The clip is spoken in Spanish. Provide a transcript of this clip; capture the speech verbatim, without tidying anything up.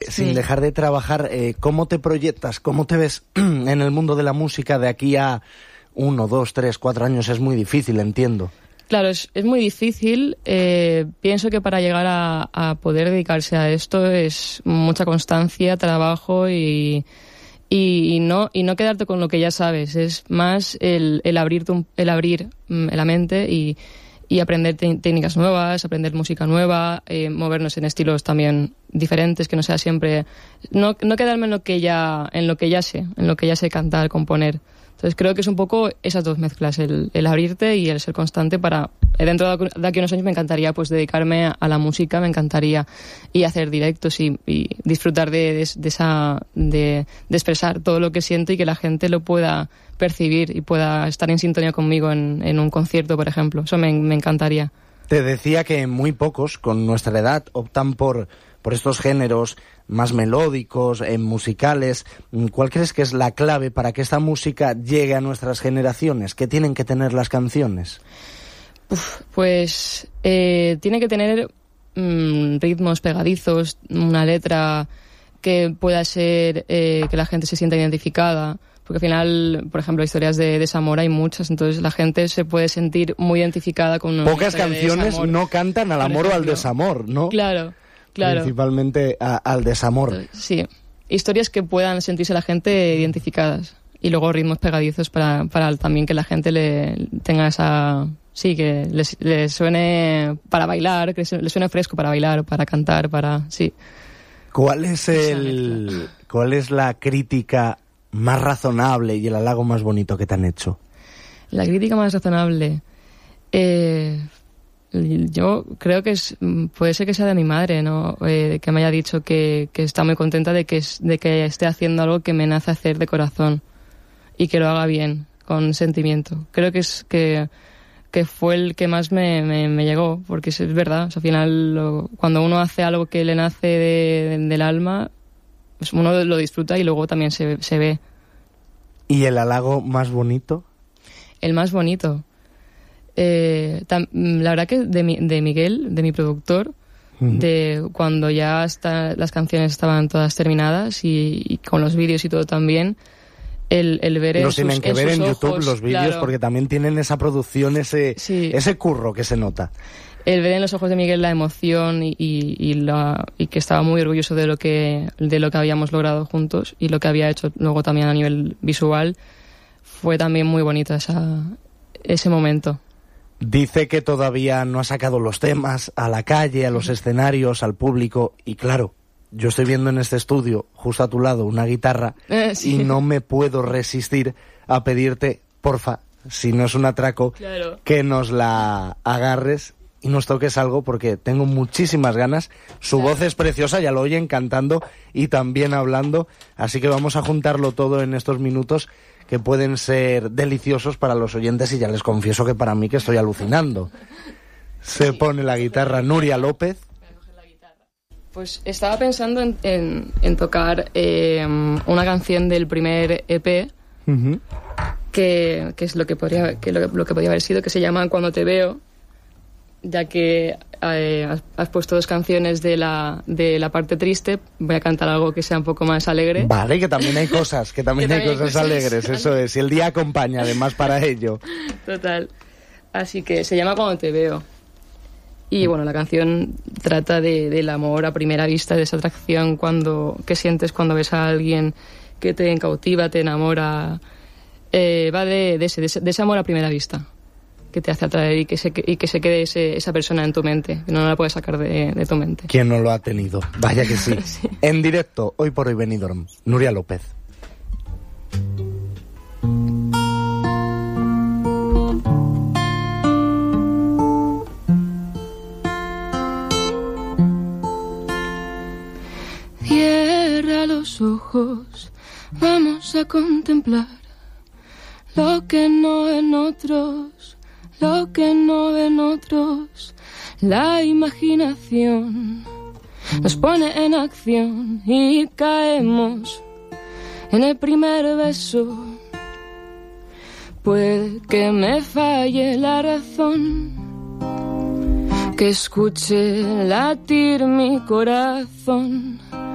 sin sí. dejar de trabajar, eh, ¿cómo te proyectas? ¿Cómo te ves en el mundo de la música de aquí a uno, dos, tres, cuatro años? Es muy difícil, entiendo. Claro, es, es muy difícil. Eh, pienso que para llegar a, a poder dedicarse a esto es mucha constancia, trabajo y, y, y, no, y no quedarte con lo que ya sabes. Es más el, el, abrir, tu, el abrir la mente y, y aprender te- técnicas nuevas, aprender música nueva, eh, movernos en estilos también diferentes, que no sea siempre... No, no quedarme en lo que ya, en lo que ya sé, en lo que ya sé cantar, componer. Entonces creo que es un poco esas dos mezclas, el, el abrirte y el ser constante para... Dentro de aquí a unos años me encantaría pues dedicarme a, a la música, me encantaría y hacer directos y, y disfrutar de, de, de esa... De, de expresar todo lo que siento y que la gente lo pueda percibir y pueda estar en sintonía conmigo en, en un concierto, por ejemplo. Eso me, me encantaría. Te decía que muy pocos, con nuestra edad, optan por, por estos géneros más melódicos, eh, musicales. ¿Cuál crees que es la clave para que esta música llegue a nuestras generaciones? ¿Qué tienen que tener las canciones? Uf, pues eh, tiene que tener mmm, ritmos pegadizos, una letra que pueda ser eh, que la gente se sienta identificada. Porque al final, por ejemplo, historias de desamor hay muchas, entonces la gente se puede sentir muy identificada con una Pocas canciones no cantan al amor o al desamor, ¿no? Claro, claro. Principalmente a, al desamor. Sí, historias que puedan sentirse la gente identificadas. Y luego ritmos pegadizos para, para también que la gente le tenga esa... Sí, que les, les suene para bailar, que les suene fresco para bailar, para cantar, para... Sí. ¿Cuál es el... ¿Cuál es la crítica más razonable y el halago más bonito que te han hecho? La crítica más razonable... Eh, yo creo que es, puede ser que sea de mi madre, ¿no? Eh, que me haya dicho que, que está muy contenta de que, es, de que esté haciendo algo que me nace hacer de corazón y que lo haga bien, con sentimiento. Creo que es que, que fue el que más me, me, me llegó, porque es, es verdad. O sea, al final, lo, cuando uno hace algo que le nace de, de, del alma, pues uno lo disfruta y luego también se, se ve. ¿Y el halago más bonito? El más bonito... Eh, tam, la verdad que de, mi, de Miguel, de mi productor, uh-huh. de cuando ya está, las canciones estaban todas terminadas y, y con los vídeos y todo también, el, el ver en los sus, tienen que en ver en ojos, YouTube los vídeos, claro. Porque también tienen esa producción, ese, sí. ese curro que se nota. El ver en los ojos de Miguel la emoción y, y, y, la, y que estaba muy orgulloso de lo que de lo que habíamos logrado juntos y lo que había hecho luego también a nivel visual, fue también muy bonito esa, ese momento. Dice que todavía no ha sacado los temas a la calle, a los escenarios, al público. Y claro, yo estoy viendo en este estudio, justo a tu lado, una guitarra eh, sí. y no me puedo resistir a pedirte, porfa, si no es un atraco, claro. que nos la agarres y nos toques algo porque tengo muchísimas ganas. Su claro. voz es preciosa, ya lo oyen cantando y también hablando. Así que vamos a juntarlo todo en estos minutos que pueden ser deliciosos para los oyentes y ya les confieso que para mí que estoy alucinando. Se pone la guitarra Nuria López. Pues estaba pensando en, en, en tocar eh, una canción del primer E P, uh-huh. que, que es lo que, podría, que lo, lo que podría haber sido, que se llama Cuando te veo, ya que eh, has, has puesto dos canciones de la, de la parte triste, voy a cantar algo que sea un poco más alegre. Vale, que también hay cosas, que también, que hay, también cosas hay cosas alegres, eso es, y el día acompaña además para ello. Total. Así que se llama Cuando te veo. Y bueno, la canción trata de, del amor a primera vista, de esa atracción cuando, que sientes cuando ves a alguien que te cautiva, te enamora. Eh, va de, de, ese, de, ese, de ese amor a primera vista, que te hace atraer y que se, y que se quede ese, esa persona en tu mente, que no la puedes sacar de, de tu mente. ¿Quién no lo ha tenido? Vaya que sí. sí. En directo, hoy por hoy Benidorm, Nuria López. Cierra los ojos, vamos a contemplar lo que no ven otros, lo que no ven otros. La imaginación nos pone en acción y caemos en el primer beso. Puede que me falle la razón, que escuche latir mi corazón,